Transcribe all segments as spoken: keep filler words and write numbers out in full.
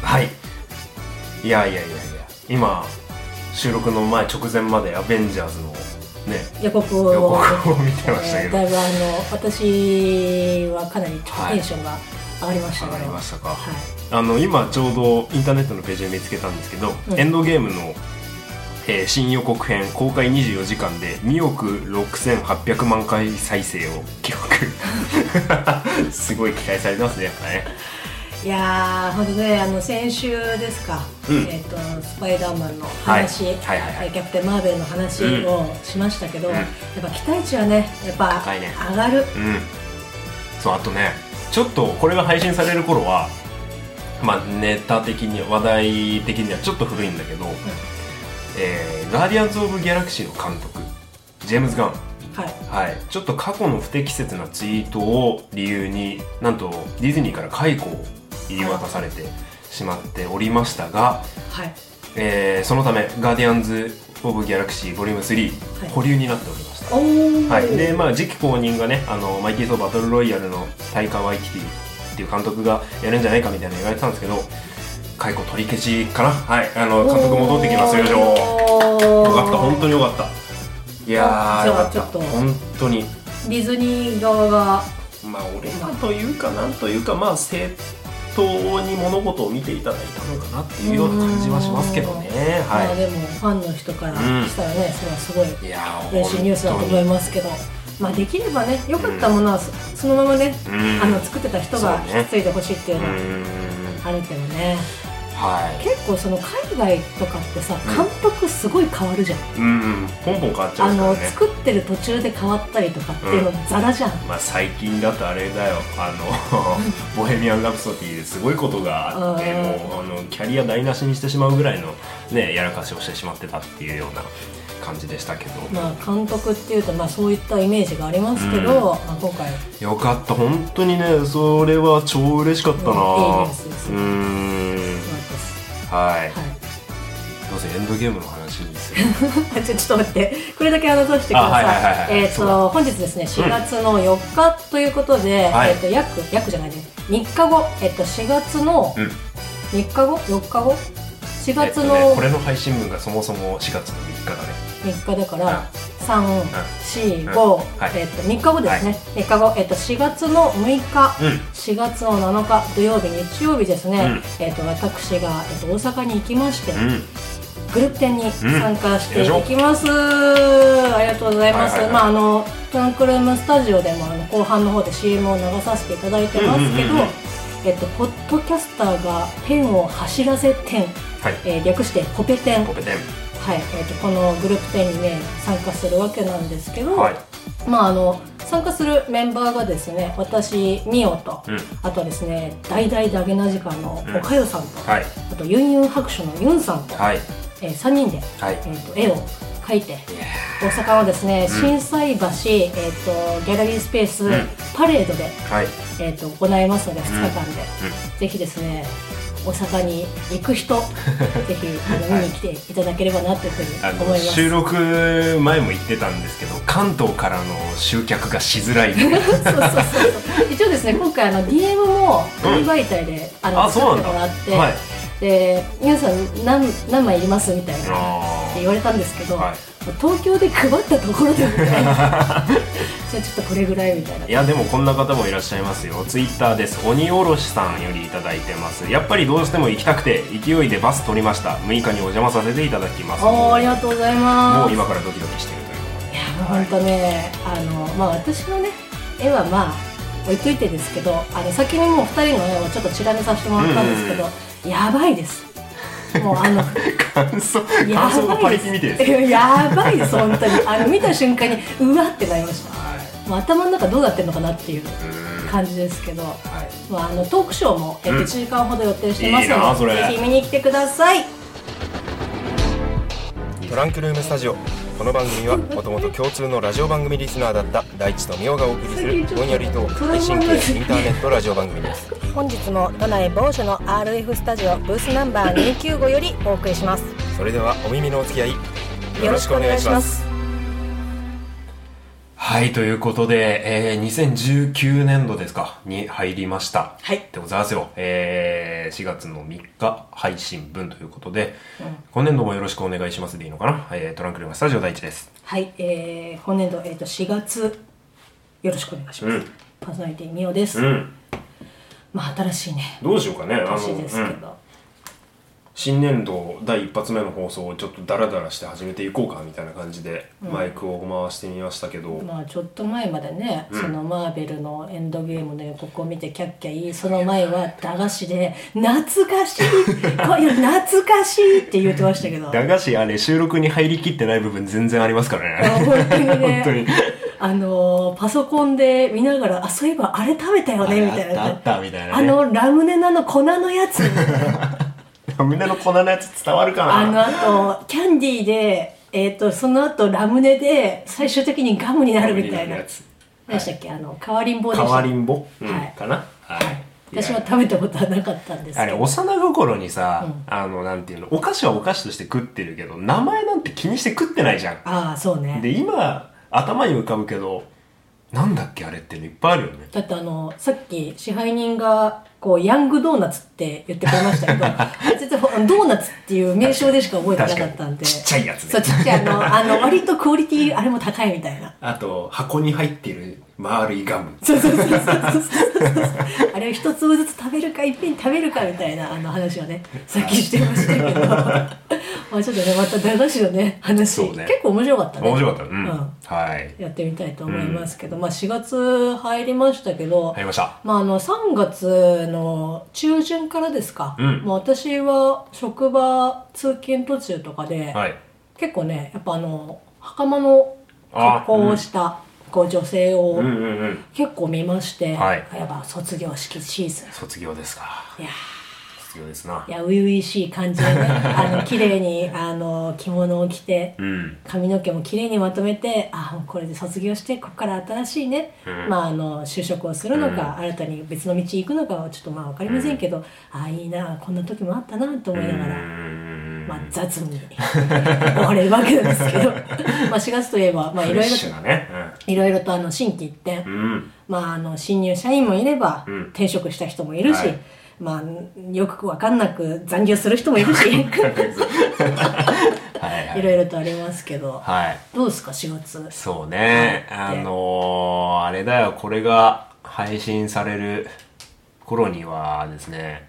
はい。いやいやいやいや、今収録の前直前までアベンジャーズのね予告を予告を見てましたけど、 えー、だいぶあの私はかなりちょっとテンションが上がりましたけど、 はい、上がりましたか。はい、 あの今ちょうどインターネットのページで見つけたんですけど、うん、エンドゲームの、えー、新予告編公開にじゅうよじかんでにおくろくせんはっぴゃくまんかい再生を記録すごい期待されてますね、やっぱね。 いやーほんとね、あの先週ですか、うん、えー、とスパイダーマンの話、はいはいはいはい、キャプテンマーベルの話をしましたけど、うん、やっぱ期待値はねやっぱ上がる、ね、うん、 そう、あとねちょっとこれが配信される頃は、まあ、ネタ的に話題的にはちょっと古いんだけど、うん、えー、ガーディアンズ・オブ・ギャラクシーの監督ジェームズ・ガン、はいはい、ちょっと過去の不適切なツイートを理由になんとディズニーから解雇を言い渡されてしまっておりましたが、はい、えー、そのためガーディアンズ・オブ・ギャラクシーボリュームスリー、はい、保留になっておりました。はい、で、まあ、次期公認がね、あのマイティー・ソー・バトル・ロイヤルのタイカ・ワイティティっていう監督がやるんじゃないかみたいな言われてたんですけど、解雇取り消しかな。はい、あの監督戻ってきますよ。よかった、本当によかった。いやーよかった、本当に。 ディズニー側がまあ俺らというかなんというか、まあ正当に物事を見ていただいたのかなっていうような感じはしますけどね。はい、 まあ、でもファンの人からしたらね、うん、それはすごい嬉しいニュースだと思いますけど、まあ、できればね良かったものは そ,、うん、そのままね、うん、あの作ってた人が引き継いでほしいっていうのはあるけどね。はい、結構その海外とかってさ、監督すごい変わるじゃん、 うんうん、ポンポン変わっちゃうからね。 あの作ってる途中で変わったりとかっていうのザラじゃん、うん、 まあ、最近だとあれだよ、あのボヘミアン・ラプソディですごいことがあって、もうあのキャリア台無しにしてしまうぐらいの、ね、やらかしをしてしまってたっていうような感じでしたけど、 まあ、監督っていうと、まあ、そういったイメージがありますけど、うん、まあ、今回よかった、本当にね、それは超嬉しかったな、うん、いいニュースですね。うーん、はい、はい、どうせエンドゲームの話にするちょちょっと待って、これだけ話させてください。えっと本日ですね、しがつのよっかということで、うん、えっと約約じゃないね、みっかご、えっとしがつのみっかご、よっかご、しがつの、 えっとね、これの配信分がそもそもしがつのみっかだね。 みっかだから、うん、さん、よん、ご、えっとみっかごですね。はい、みっかご、えっとしがつのむいか、うん、しがつのなのか土曜日、日曜日ですね。うん、えっと私が、えっと大阪に行きまして、うん、グループ展に参加していきます。うん、ありがとうございます。はいはいはい、まああのトランクルームスタジオでもあの後半の方で シーエム を流させていただいてますけど、うんうんうんうん、えっとポッドキャスターがペンを走らせ展、はい、えー、略してポペ展。ポペ展、はい、えー、とこのグループ展にね参加するわけなんですけど、はい、まああの参加するメンバーがですね、私ミオと、うん、あとはですね大々ダゲな時間のおかよさんと、うん、はい、あとユンユン白書のユンさんと、はい、えー、さんにんで、はい、えー、と絵を描いて、大阪のですね、うん、心斎橋、えー、とギャラリースペース、うん、パレードで、はい、えー、と行いますのでふつかかんで、うんうん、ぜひですね大阪に行く人ぜひあの見に来ていただければなというふうに思います。 収録前も言ってたんですけど、関東からの集客がしづらいそうそうそうそう一応ですね、今回あの ディーエム も紙媒体で、うん、あの作ってもらって、はい、で皆さん 何, 何枚いりますみたいなって言われたんですけど、はい、東京で配ったところでみたいなじゃあちょっとこれぐらいみたいな。 いやでもこんな方もいらっしゃいますよ。ツイッターです。鬼おろしさんよりいただいてます。やっぱりどうしても行きたくて勢いでバス取りました。むいかにお邪魔させていただきます。 おありがとうございます。 もう今からドキドキしてるという。 いやもう本当ね、あのまあ私のね絵はまあ置いといてですけど、あの先にもうふたりの絵をちょっとチラ見させてもらったんですけど、うんうん、やばいです。もうあの感想感想がパリピみたいです。 やばいです本当に。あの見た瞬間にうわってなりました。はい、もう頭の中どうなってるのかなっていう感じですけど、はい、まあ、あのトークショーも、えっと、いちじかんほど予定してますので、ぜひ見に来てください。 トランクルームスタジオ、この番組はもともと共通のラジオ番組リスナーだった大地とみおがお送りするぼんやりトーク配信系インターネットラジオ番組です。 本日も都内某所の アールエフ スタジオブースナンバーにきゅうごよりお送りします。 それではお耳のお付き合いよろしくお願いします。はい、ということで、えー、にせんじゅうきゅうねんどですかに入りました。はい。でございますよ。ええー、しがつのみっか配信分ということで、 うん、 今年度もよろしくお願いしますでいいのかな、えー、トランクルームスタジオ第一です。 はい、えー、本年度、えー、としがつよろしくお願いします、うん、パーソナリティみおです、うん、まあ新しいねどうしようかね年ですけど、うん、 新年度第一発目の放送をちょっとダラダラして始めていこうかみたいな感じでマイクを回してみましたけど、 うん、まあちょっと前までね、うん、そのマーベルのエンドゲームの予告を見てキャッキャ言い、その前は駄菓子で懐かしいこういう懐かしいって言ってましたけど、 駄菓子あれ収録に入りきってない部分全然ありますからね本当にね本当にあのパソコンで見ながら、あ、そういえばあれ食べたよねみたいな、 あったみたいな、ね、 あのラムネのあの粉のやつラムネの粉のやつ伝わるかな。 あのあとキャンディーで、えー、とその後ラムネで最終的にガムになるみたいな、何でしたっけ、あの変わりんぼでした。 変わりんぼ、うん、 はい、 かな、はい、はい、 私は食べたことはなかったんですけど、 あれ幼心にさ、うん、あのなんていうの、お菓子はお菓子として食ってるけど名前なんて気にして食ってないじゃん。 ああそうね。 で今頭に浮かぶけどなんだっけあれっていっぱいあるよね。 だってあのさっき支配人がこうヤングドーナツって言ってくれましたけど別にドーナツっていう名称でしか覚えてなかったんで、 ちっちゃいやつね。 そうちっちゃいあのあの割とクオリティあれも高いみたいな。 あと箱に入ってる丸いガム。 そうそうそうそうそうあれを一粒ずつ食べるかいっぺんに食べるかみたいなあの話をねさっきしてましたけどまあちょっとねまた駄菓子のね話、ね、結構面白かったね。 面白かった、うん、 うん、 はい、 やってみたいと思いますけど、うん、まあしがつ入りましたけど、 入りました。 まああのさんがつの中旬からですか、うん、まあ私は職場通勤途中とかで、はい、結構ねやっぱあの袴の格好をしたこう女性を結構見まして、はい、やっぱ卒業式シーズン。 卒業ですか。 いや卒業ですな。 いや初々しい感じでねあの綺麗にあの着物を着て、うん、髪の毛も綺麗にまとめて、あこれで卒業してここから新しいね、うん、まああの就職をするのか、うん、新たに別の道行くのかはちょっとまあ分かりませんけど、うん、ああいいなこんな時もあったなと思いながら、まあ、雑に終われるわけなんですけどまあしがつといえば、まあ、いろいろと、ねうん、いろいろとあの新規一転、うん、まあ、あの新入社員もいれば、うん、転職した人もいるし、はい、まあ、よく分かんなく残業する人もいるしはい、いろいろとありますけど、はい、どうですかしがつ。 そうね、あのー、あれだよ、これが配信される頃にはですね、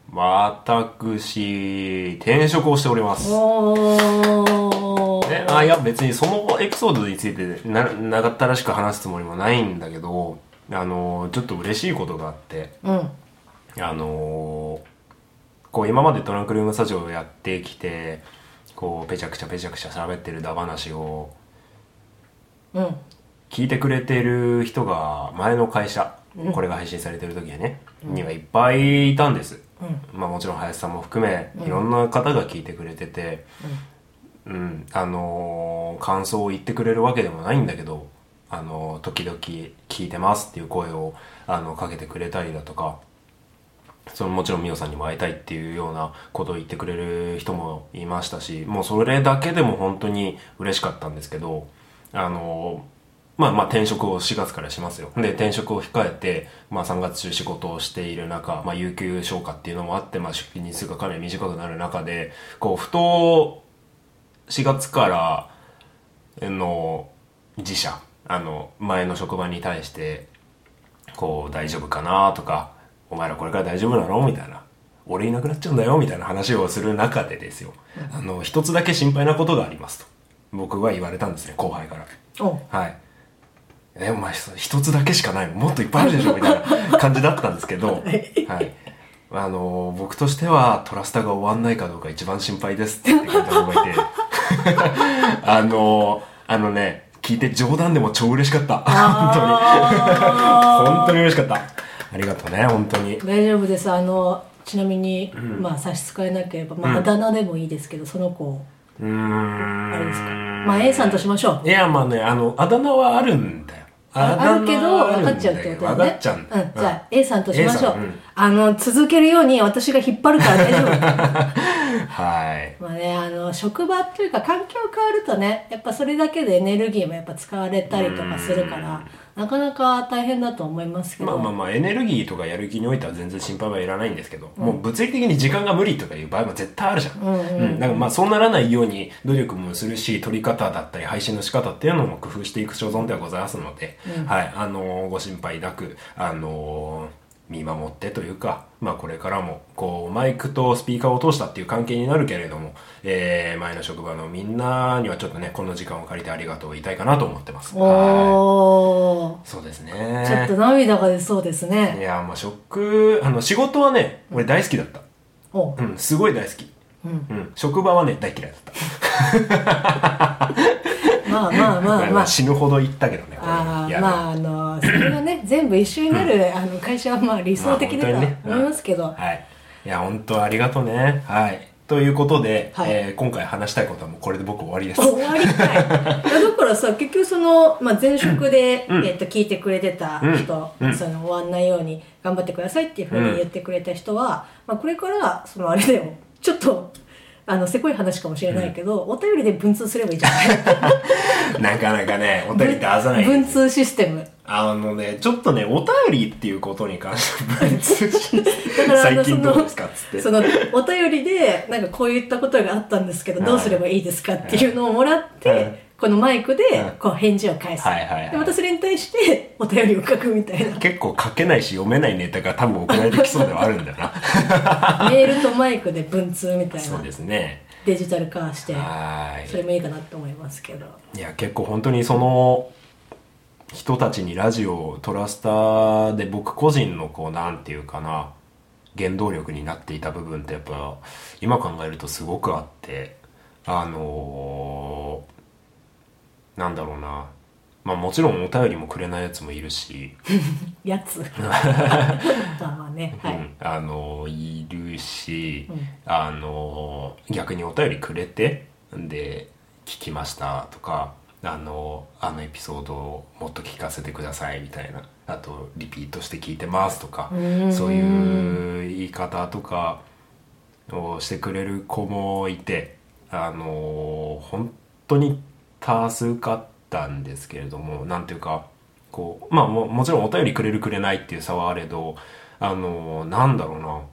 私転職をしております。おー、ね、あいや別にそのエピソードについてな長ったらしく話すつもりもないんだけど、あのちょっと嬉しいことがあって、うん、あのこう今までトランクルームスタジオをやってきてこうペチャクチャペチャクチャ喋ってるダ話を、うん、聞いてくれてる人が前の会社、うん、これが配信されてる時はね、うん、にはいっぱいいたんです。うん、まあもちろん林さんも含めいろんな方が聞いてくれてて、うん、うん、あのー、感想を言ってくれるわけでもないんだけど、あのー、時々聞いてますっていう声をあのかけてくれたりだとか、そのもちろんみおさんにも会いたいっていうようなことを言ってくれる人もいましたし、もうそれだけでも本当に嬉しかったんですけど、あのーまあまあ転職をしがつからしますよ。で、転職を控えて、まあさんがつ中仕事をしている中、まあ有給消化っていうのもあって、まあ出勤日数がかなり短くなる中で、こう、ふと、しがつからの自社、あの、前の職場に対して、こう、大丈夫かなとか、お前らこれから大丈夫なのみたいな。俺いなくなっちゃうんだよみたいな話をする中でですよ。あの、一つだけ心配なことがありますと。僕は言われたんですね、後輩から。はい。え、お前一つだけしかないのもっといっぱいあるでしょみたいな感じだったんですけど、はい。あの、僕としてはトラスタが終わんないかどうか一番心配ですって言ってくれた子がいて、あの、あのね、聞いて冗談でも超嬉しかった。本当に。本当に嬉しかった。ありがとうね、本当に。 大丈夫です。あの、ちなみに、うん、まあ差し支えなければ、まああだ名でもいいですけど、その子、うーん、あれですか。まあ A さんとしましょう。 いや、まあね、あの、あだ名はあるんだよ。 あ, あるけど分かっちゃうってことだよね。 分かっちゃうんだ、 うん、じゃあ A さんとしましょう、うん、あの続けるように私が引っ張るから大丈夫はいまあね、あの職場というか環境変わるとね、やっぱそれだけでエネルギーもやっぱ使われたりとかするから、 なかなか大変だと思いますけど、 まあまあまあエネルギーとかやる気においては全然心配はいらないんですけど、うん、もう物理的に時間が無理とかいう場合も絶対あるじゃん。うんうんうんうん、だからまあそうならないように努力もするし、撮り方だったり配信の仕方っていうのも工夫していく所存ではございますので、うん、はい、あのー、ご心配なく、あのー見守ってというか、まあこれからもこうマイクとスピーカーを通したっていう関係になるけれども、えー、前の職場のみんなにはちょっとねこの時間を借りてありがとうを言いたいかなと思ってます。 おー、 そうですね。 ちょっと涙が出そうですね。 いやまあショック、あの仕事はね俺大好きだった。うん、うん、すごい大好き。うん、うん、職場はね大嫌いだった。 まあまあまあまあ死ぬほど言ったけどね。 ああまああのそれがね全部一緒になる、うん、あの会社はまあ理想的だと思いますけど、 まあね、うん、はい、いや本当ありがとうね。はい、ということで、はい、えー、今回話したいことはもうこれで僕終わりです。 終わりたい。いやだからさ結局その、まあ、前職で、うん、えー、と聞いてくれてた人、うん、その終わんないように頑張ってくださいっていうふうに言ってくれた人は、うん、まあ、これからそのあれだよちょっとあのせこい話かもしれないけど、うん、お便りで文通すればいいじゃない。 なかなかねお便り出さない、ね、 文通システム。 あのねちょっとねお便りっていうことに関して文通システム最近どうですかっつってそのお便りでなんかこういったことがあったんですけどどうすればいいですかっていうのをもらって、はいはい、このマイクでこう返事を返す、はいはいはい、でまたそれに対してお便りを書くみたいな。 結構書けないし読めないネタが多分送られてきそうではあるんだよな。 メールとマイクで文通みたいな。 そうですね、 デジタル化してそれもいいかなと思いますけど。 いや結構本当にその人たちにラジオトラスタで僕個人のこうなんていうかな原動力になっていた部分ってやっぱ今考えるとすごくあって、あのー、なんだろうな、まあもちろんお便りもくれないやつもいるしやつまあまあね、はい、うん、 あのいるし、うん、あの逆にお便りくれてで聞きましたとか、あのあのエピソードをもっと聞かせてくださいみたいな、あとリピートして聞いてますとか、そういう言い方とかをしてくれる子もいて、あの本当に多数かったんですけれども、なんていうかこうまあ も, もちろんお便りくれるくれないっていう差はあれど、あのなんだろうな、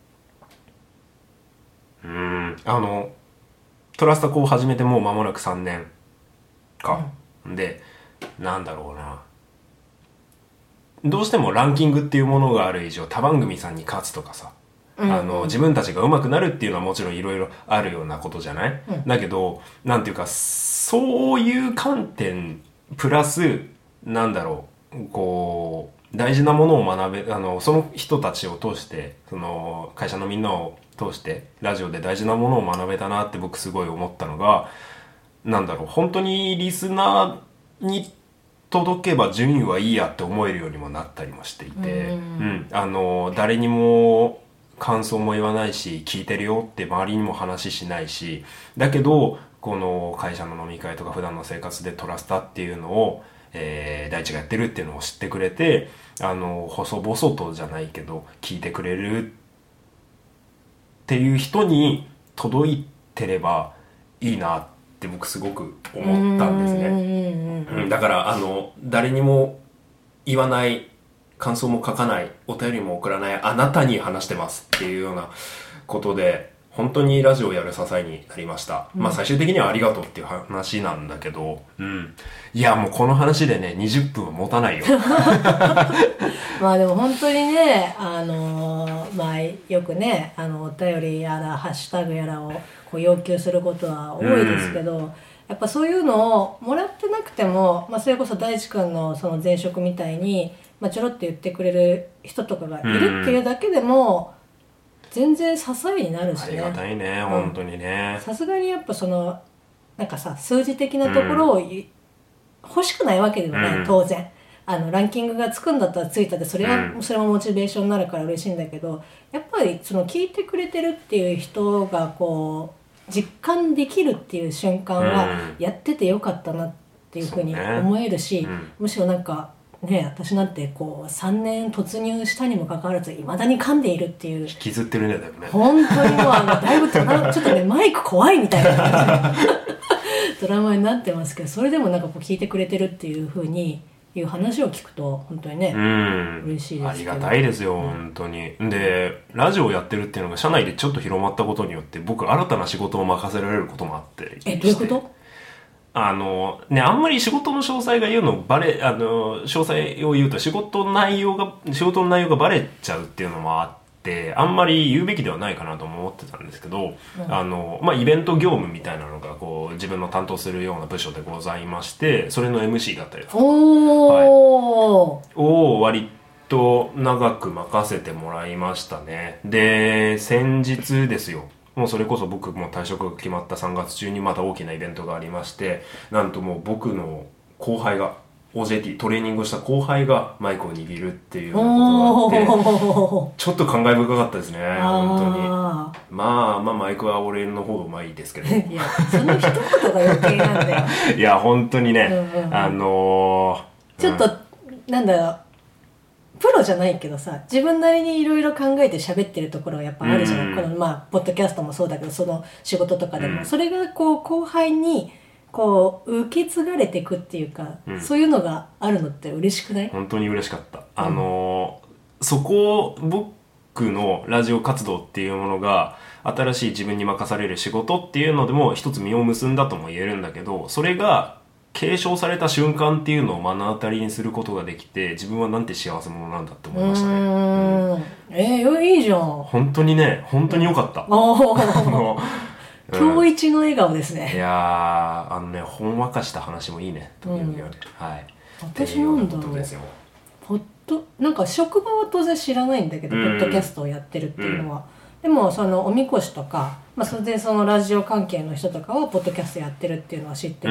うーんあのトラスタコを始めてもう間もなくさんねんか、うん、でなんだろうな、どうしてもランキングっていうものがある以上他番組さんに勝つとかさ、うんうん、あの自分たちが上手くなるっていうのはもちろんいろいろあるようなことじゃない、うん、だけどなんていうかそういう観点プラスなんだろう、こう大事なものを学べ、あのその人たちを通してその会社のみんなを通してラジオで大事なものを学べたなって僕すごい思ったのが、なんだろう、本当にリスナーに届けば順位はいいやって思えるようにもなったりもしていて、うん、うん、あの誰にも感想も言わないし聞いてるよって周りにも話しないし、だけどこの会社の飲み会とか普段の生活でトラスタっていうのを、えー、大地がやってるっていうのを知ってくれて、あの細々とじゃないけど聞いてくれるっていう人に届いてればいいなって僕すごく思ったんですね。うん、だからあの誰にも言わない、感想も書かない、お便りも送らないあなたに話してますっていうようなことで本当にラジオをやる支えになりました、うん、まあ最終的にはありがとうっていう話なんだけど、うん、いやもうこの話でねにじゅっぷんは持たないよ。 まあでも本当にね、あのー、まあよくねあのお便りやらハッシュタグやらをこう要求することは多いですけど、うん、やっぱそういうのをもらってなくても、まあ、それこそ大地君のその前職みたいに、まあ、ちょろって言ってくれる人とかがいるっていうだけでも全然支えになるしね。 ありがたいね、うん、本当にね。 さすがにやっぱそのなんかさ数字的なところを、うん、欲しくないわけでもない、うん、当然あのランキングがつくんだったらついたでそれは、うん、それもモチベーションになるから嬉しいんだけど、やっぱりその聞いてくれてるっていう人がこう実感できるっていう瞬間はやっててよかったなっていうふうに思えるし、うん、むしろなんかね、私なんてこうさんねん突入したにもかかわらずいまだに噛んでいるっていう、 引きずってるねだよね本当にもうあのだいぶちょっとねマイク怖いみたいな感じドラマになってますけど、それでもなんかこう聞いてくれてるっていう風にいう話を聞くと本当にね、 うん、 嬉しいですけど。 ありがたいですよ、うん、本当に。でラジオをやってるっていうのが社内でちょっと広まったことによって僕新たな仕事を任せられることもあって。 え、どういうこと？ あのね、あんまり仕事の詳細が言うのバレあの詳細を言うと仕事の内容が仕事の内容がバレちゃうっていうのもあってあんまり言うべきではないかなとも思ってたんですけど、うん、あのまあイベント業務みたいなのがこう自分の担当するような部署でございましてそれの エムシー だったりとか、おー、はい、を割と長く任せてもらいましたね。で先日ですよ、もうそれこそ僕も退職が決まったさんがつ中にまた大きなイベントがありまして、なんともう僕の後輩が オージェーティー トレーニングをした後輩がマイクを握るっていうようなことがあってちょっと感慨深かったですね。本当にまあまあマイクは俺の方がうまいですけどいやその一言が余計なんだよいや本当にね、うんうん、あのー、ちょっと、うん、なんだろう、プロじゃないけどさ、自分なりにいろいろ考えて喋ってるところがやっぱあるじゃない、うん、このまあポッドキャストもそうだけどその仕事とかでも、うん、それがこう後輩にこう受け継がれていくっていうか、うん、そういうのがあるのって嬉しくない？ 本当に嬉しかった。あのー、そこ僕のラジオ活動っていうものが新しい自分に任される仕事っていうのでも一つ実を結んだとも言えるんだけど、それが継承された瞬間っていうのを目の当たりにすることができて自分はなんて幸せ者なんだって思いましたね。うーん、えー、いいじゃん。 本当にね、本当に良かった、うん、 今日一の笑顔ですね。 いやー、あのね、ほんわかした話もいいね時々はね、うん、はい。 私なんだろう、ポッドなんか職場は当然知らないんだけど、ポッドキャストをやってるっていうのは、うん、でもそのおみこしとか、まあ、それでそのラジオ関係の人とかはポッドキャストやってるっていうのは知ってて、うん、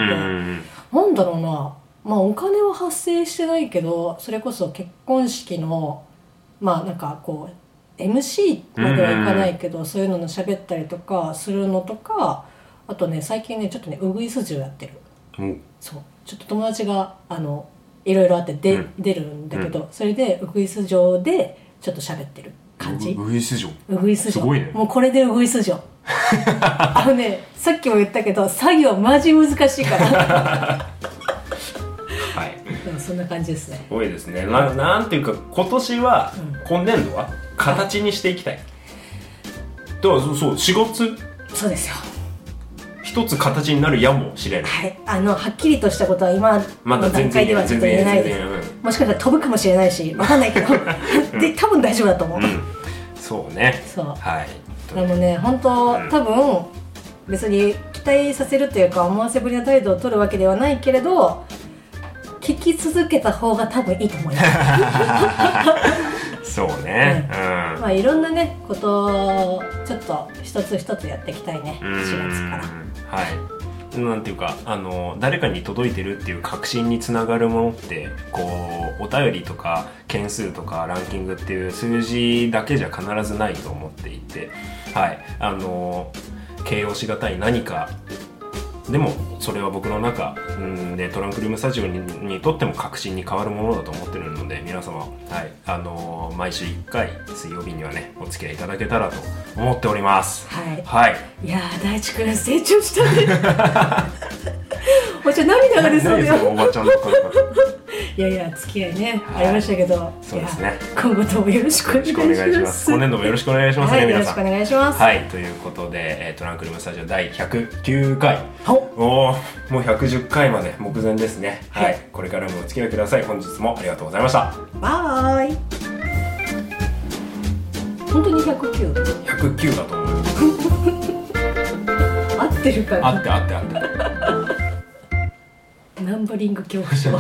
なんだろうな、まあお金は発生してないけどそれこそ結婚式のまあなんかこうエムシー まではいかないけど、うん、そういうのの喋ったりとかするのとか、あとね最近ねちょっとねウグイス嬢やってる、うん、そうちょっと友達があのいろいろあってで、うん、出るんだけど、うん、それでウグイス嬢でちょっと喋ってる感じ。 ウグイス嬢、 ウグイス嬢すごいね。 もうこれでウグイス嬢あのね、さっきも言ったけど作業マジ難しいからはい、でもそんな感じですね。 すごいですね。 な, なんていうか今年は、うん、今年度は形にしていきたい、はい、だからそう、しがつそうですよ、 一つ形になるやもしれない。 はい、あのはっきりとしたことは今の段階ではちょっと言えないです。もしかしたら飛ぶかもしれないし分かんないけどで多分大丈夫だと思う、うん、そうね、そう、はい。でもね本当、うん、多分別に期待させるというか思わせぶりな態度を取るわけではないけれど聞き続けた方が多分いいと思いますそうね、うんうん、まあいろんなねことをちょっと一つ一つやっていきたいね、しがつから。 はい、なんていうかあの誰かに届いてるっていう確信につながるものってこうお便りとか件数とかランキングっていう数字だけじゃ必ずないと思っていて、はい、あの形容しがたい何かでもそれは僕の中でトランクルームスタジオ に, にとっても確信に変わるものだと思ってるので、皆様、はい、あのー、毎週いっかい水曜日にはねお付き合いいただけたらと思っております。はい、はい、いやー大地くん成長したねおばちゃん涙が出そうだよ。おばちゃんのいやいや付き合いね、はい、ありましたけど、 そうですね、 今後ともよろしくお願いします。 今年度もよろしくお願いしますね、 はい、 皆さん。 よろしくお願いします。 はい、ということで、えー、トランクルームスタジオだいひゃくきゅうかい、おおもうひゃくじゅっかいまで目前ですね。はい、はい、これからもお付き合いください。本日もありがとうございました。 バイ。本当にひゃくきゅう？ ひゃくきゅうだと思う合ってるかな。 合って合って合ってナンバリング恐怖症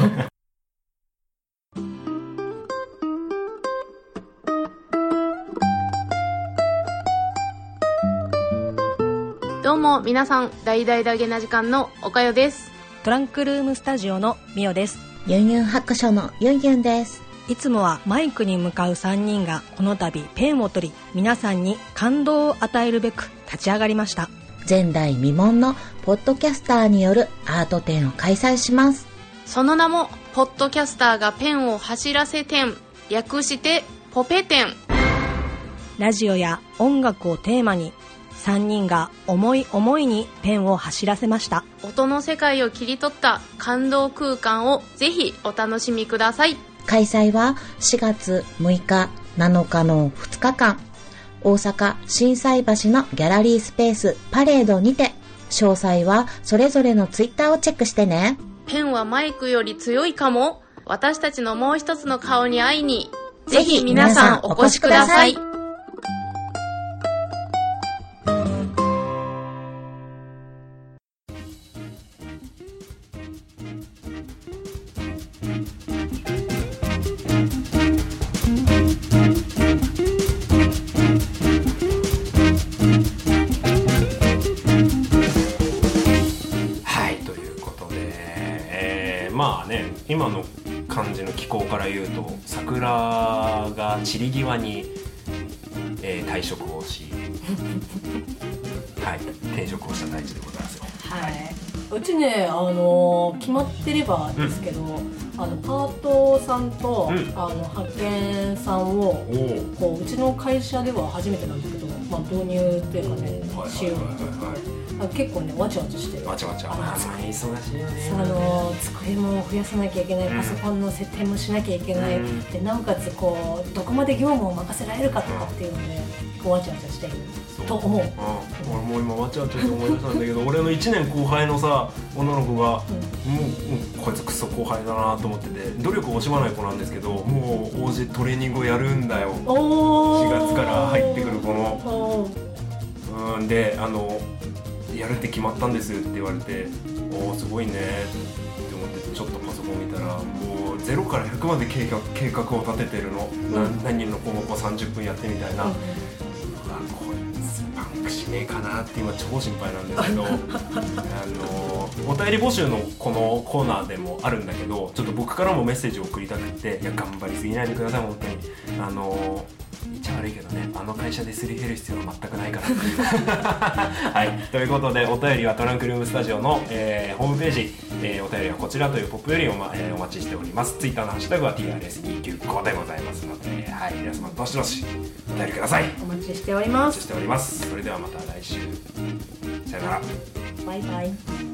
どうも皆さん、大々だげな時間のおかよです。 トランクルームスタジオのみおです。 ユンユン白書のユンユンです。 いつもはマイクに向かうさんにんがこの度ペンを取り、皆さんに感動を与えるべく立ち上がりました。 前代未聞のポッドキャスターによるアート展を開催します。 その名もポッドキャスターがペンを走らせ展、略してポペ展。 ラジオや音楽をテーマにさんにんが思い思いにペンを走らせました。 音の世界を切り取った感動空間をぜひお楽しみください。 開催はしがつむいかなのかのふつかかん、大阪心斎橋のギャラリースペースパレードにて。詳細はそれぞれのツイッターをチェックしてね。 ペンはマイクより強いかも。私たちのもう一つの顔に会いに、ぜひ皆さんお越しください。 まあね、今の感じの気候から言うと桜が散り際に、えー、退職をしはい、転職をした大地でございますよ。 はい、うちね、あのー、決まってればですけど、うん、あのパートさんと、うん、あの派遣さんをこううちの会社では初めてなんだけど、まあ、導入っていうかね、しようと思って。結構ね、わちゃわちゃしてる。 わちゃわちゃ。あ、忙しいよね。 あの机も増やさなきゃいけない、パソコンの設定もしなきゃいけない、うん、でなおかつこうどこまで業務を任せられるかとかっていうので、こうわちゃわちゃしてると思う。うん、 俺も今わちゃわちゃって思い出したんだけど俺のいちねんこう輩のさ女の子が、うん、もう、もうこいつクソ後輩だなと思ってて、努力を惜しまない子なんですけど、もう オージー トレーニングをやるんだよ。しがつから入ってくる子の。うんで、あのやるって決まったんですって言われて、おーすごいねって思ってちょっとパソコン見たら、もうゼロからひゃくまで計画、計画を立ててるの、うん、何人の項目をさんじゅっぷんやってみたいな、うん、うわこいつパンクしねえかなって今超心配なんですけどあのお便り募集のこのコーナーでもあるんだけど、ちょっと僕からもメッセージを送りたくて、いや頑張りすぎないでください本当に。あの言っちゃ悪いけどね、あの会社ですり減る必要は全くないからっていうはい、ということでお便りはトランクルームスタジオの、えー、ホームページ、えー、お便りはこちらというポップよりお,、まえー、お待ちしております。ツイッターのハッシュタグは ティーアールエスにひゃくきゅうじゅうご でございますので、はい、皆様どしどしお便りください。 お待ちしております。 お待ちしております。それではまた来週、さよなら、 バイバイ。